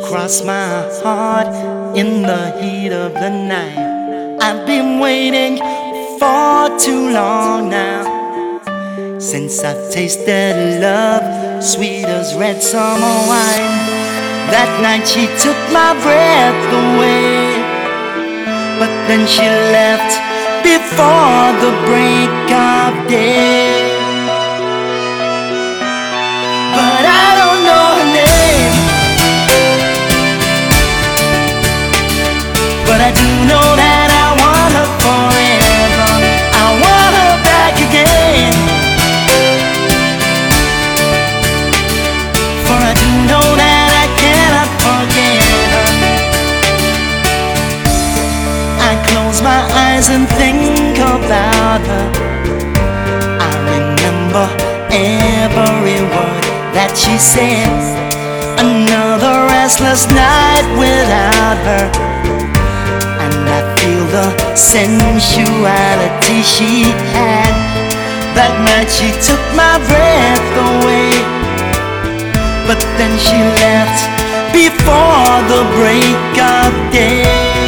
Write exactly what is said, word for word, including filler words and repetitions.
cross my heart in the heat of the night. I've been waiting for too long now, since I've tasted love, sweet as red summer wine. That night she took my breath away, but then she left before the break of day. But I don't know her name, but I do know that I want her forever. I want her back again, for I do know that I cannot forget her. I close my eyes and think about her. I remember every word that she said. Another restless night without her, and I feel the sensuality she had. That night she took my breath away, but then she left before the break of day.